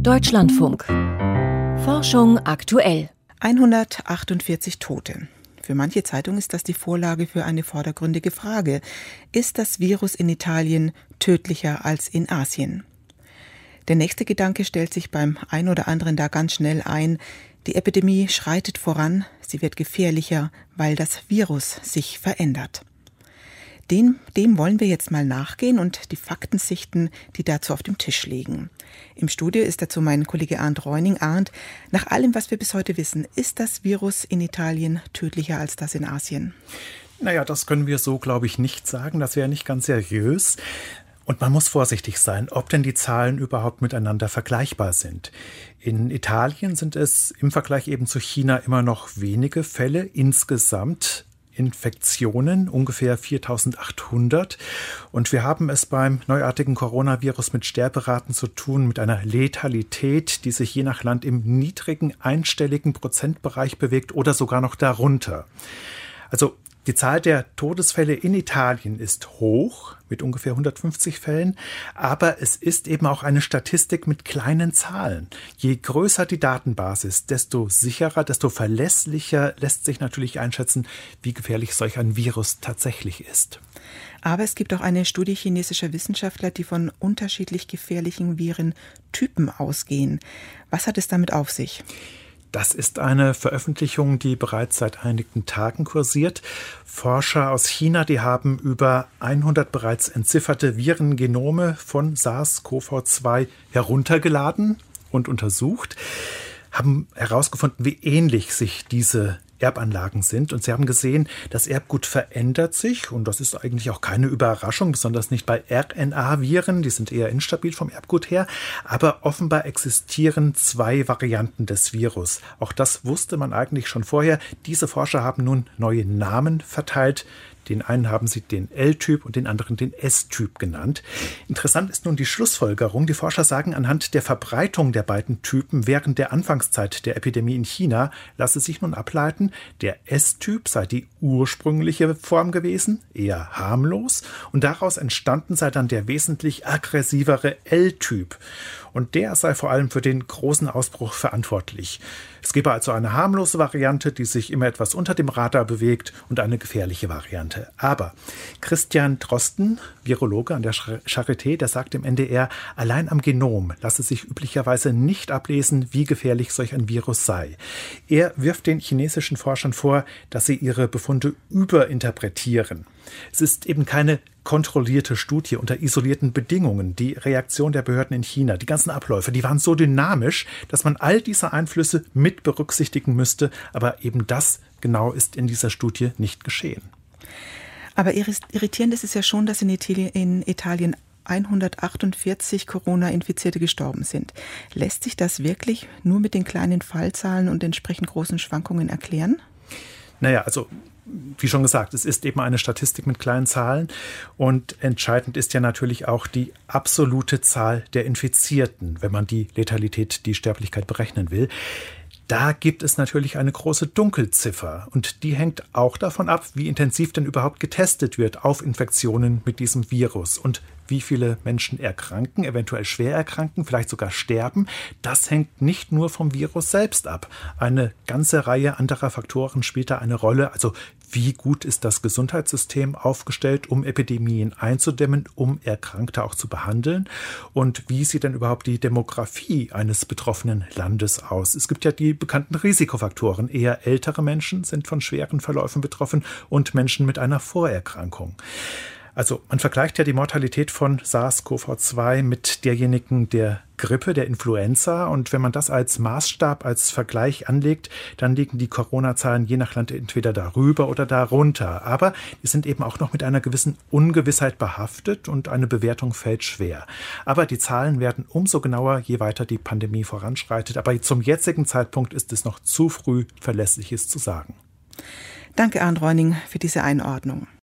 Deutschlandfunk. Forschung aktuell. 148 Tote. Für manche Zeitungen ist das die Vorlage für eine vordergründige Frage. Ist das Virus in Italien tödlicher als in Asien? Der nächste Gedanke stellt sich beim einen oder anderen da ganz schnell ein. Die Epidemie schreitet voran, sie wird gefährlicher, weil das Virus sich verändert. Dem wollen wir jetzt mal nachgehen und die Fakten sichten, die dazu auf dem Tisch liegen. Im Studio ist dazu mein Kollege Arndt Reuning. Arndt, nach allem, was wir bis heute wissen, ist das Virus in Italien tödlicher als das in Asien? Naja, das können wir so, glaube ich, nicht sagen. Das wäre nicht ganz seriös. Und man muss vorsichtig sein, ob denn die Zahlen überhaupt miteinander vergleichbar sind. In Italien sind es im Vergleich eben zu China immer noch wenige Fälle insgesamt. Infektionen, ungefähr 4.800. Und wir haben es beim neuartigen Coronavirus mit Sterberaten zu tun, mit einer Letalität, die sich je nach Land im niedrigen, einstelligen Prozentbereich bewegt oder sogar noch darunter. Also die Zahl der Todesfälle in Italien ist hoch, mit ungefähr 150 Fällen, aber es ist eben auch eine Statistik mit kleinen Zahlen. Je größer die Datenbasis, desto sicherer, desto verlässlicher lässt sich natürlich einschätzen, wie gefährlich solch ein Virus tatsächlich ist. Aber es gibt auch eine Studie chinesischer Wissenschaftler, die von unterschiedlich gefährlichen Virentypen ausgehen. Was hat es damit auf sich? Das ist eine Veröffentlichung, die bereits seit einigen Tagen kursiert. Forscher aus China, die haben über 100 bereits entzifferte Virengenome von SARS-CoV-2 heruntergeladen und untersucht, haben herausgefunden, wie ähnlich sich diese Erbanlagen sind. Und sie haben gesehen, das Erbgut verändert sich. Und das ist eigentlich auch keine Überraschung, besonders nicht bei RNA-Viren. Die sind eher instabil vom Erbgut her. Aber offenbar existieren zwei Varianten des Virus. Auch das wusste man eigentlich schon vorher. Diese Forscher haben nun neue Namen verteilt. Den einen haben sie den L-Typ und den anderen den S-Typ genannt. Interessant ist nun die Schlussfolgerung. Die Forscher sagen, anhand der Verbreitung der beiden Typen während der Anfangszeit der Epidemie in China lasse sich nun ableiten, der S-Typ sei die ursprüngliche Form gewesen, eher harmlos, und daraus entstanden sei dann der wesentlich aggressivere L-Typ. Und der sei vor allem für den großen Ausbruch verantwortlich. Es gebe also eine harmlose Variante, die sich immer etwas unter dem Radar bewegt, und eine gefährliche Variante. Aber Christian Drosten, Virologe an der Charité, der sagt im NDR, allein am Genom lasse sich üblicherweise nicht ablesen, wie gefährlich solch ein Virus sei. Er wirft den chinesischen Forschern vor, dass sie ihre Befunde überinterpretieren. Es ist eben keine kontrollierte Studie unter isolierten Bedingungen. Die Reaktion der Behörden in China, die ganzen Abläufe, die waren so dynamisch, dass man all diese Einflüsse mit berücksichtigen müsste. Aber eben das genau ist in dieser Studie nicht geschehen. Aber irritierend ist es ja schon, dass in Italien 148 Corona-Infizierte gestorben sind. Lässt sich das wirklich nur mit den kleinen Fallzahlen und entsprechend großen Schwankungen erklären? Naja, also wie schon gesagt, es ist eben eine Statistik mit kleinen Zahlen und entscheidend ist ja natürlich auch die absolute Zahl der Infizierten, wenn man die Letalität, die Sterblichkeit berechnen will. Da gibt es natürlich eine große Dunkelziffer und die hängt auch davon ab, wie intensiv denn überhaupt getestet wird auf Infektionen mit diesem Virus und wie viele Menschen erkranken, eventuell schwer erkranken, vielleicht sogar sterben. Das hängt nicht nur vom Virus selbst ab. Eine ganze Reihe anderer Faktoren spielt da eine Rolle. Also wie gut ist das Gesundheitssystem aufgestellt, um Epidemien einzudämmen, um Erkrankte auch zu behandeln? Und wie sieht denn überhaupt die Demografie eines betroffenen Landes aus? Es gibt ja die bekannten Risikofaktoren. Eher ältere Menschen sind von schweren Verläufen betroffen und Menschen mit einer Vorerkrankung. Also man vergleicht ja die Mortalität von SARS-CoV-2 mit derjenigen der Grippe, der Influenza. Und wenn man das als Maßstab, als Vergleich anlegt, dann liegen die Corona-Zahlen je nach Land entweder darüber oder darunter. Aber die sind eben auch noch mit einer gewissen Ungewissheit behaftet und eine Bewertung fällt schwer. Aber die Zahlen werden umso genauer, je weiter die Pandemie voranschreitet. Aber zum jetzigen Zeitpunkt ist es noch zu früh, Verlässliches zu sagen. Danke, Arndt Reuning, für diese Einordnung.